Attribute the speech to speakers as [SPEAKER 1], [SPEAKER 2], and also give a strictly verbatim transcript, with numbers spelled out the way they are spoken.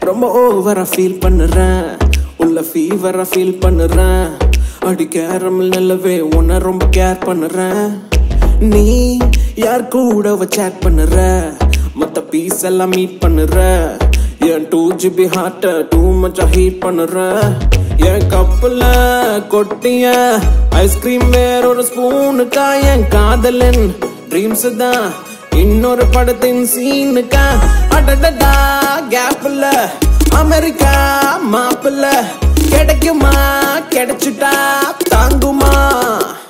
[SPEAKER 1] ரொம்ப ஓவரா ஃபீல் பண்ணுறேன், உள்ள ஃபீவரா ஃபீல் பண்ணுறேன். அடி கேரமல் நல்லவே உன்னை ரொம்ப கேர் பண்ணுறேன். நீ யார் கூட சேட் பண்ணுற, மத்த பீஸ் எல்லாம் மீட் பண்ணுற. என் டூ ஜிபி ஹார்ட்ட டூ மச்சா ஹீட் பண்ணுற. என் கப்புல கொட்டிய ஐஸ்கிரீம் வேற ஒரு ஸ்பூனுக்கா. என் காதலன் ட்ரீம்ஸ் தான் இன்னொரு படத்தின் சீனுக்கா. அடடா கேப்ல அமெரிக்கா மாப்பிள்ள கிடைக்குமா, கிடைச்சிட்டா தாங்குமா.